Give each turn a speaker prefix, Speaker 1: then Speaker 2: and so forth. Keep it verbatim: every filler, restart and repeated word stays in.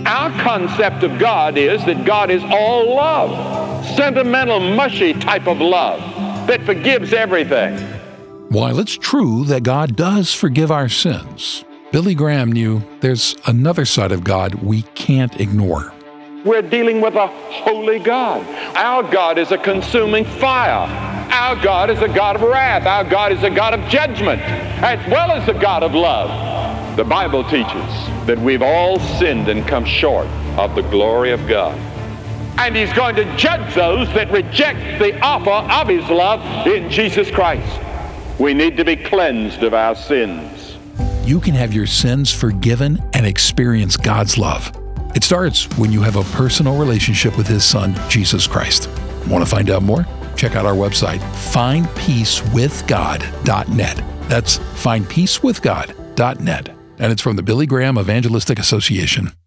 Speaker 1: Our concept of God is that God is all love, sentimental, mushy type of love that forgives everything.
Speaker 2: While it's true that God does forgive our sins, Billy Graham knew there's another side of God we can't ignore.
Speaker 1: We're dealing with a holy God. Our God is a consuming fire. Our God is a God of wrath. Our God is a God of judgment, as well as a God of love. The Bible teaches that we've all sinned and come short of the glory of God. And he's going to judge those that reject the offer of his love in Jesus Christ. We need to be cleansed of our sins.
Speaker 2: You can have your sins forgiven and experience God's love. It starts when you have a personal relationship with his Son, Jesus Christ. Want to find out more? Check out our website, find peace with god dot net. That's find peace with god dot net. And it's from the Billy Graham Evangelistic Association.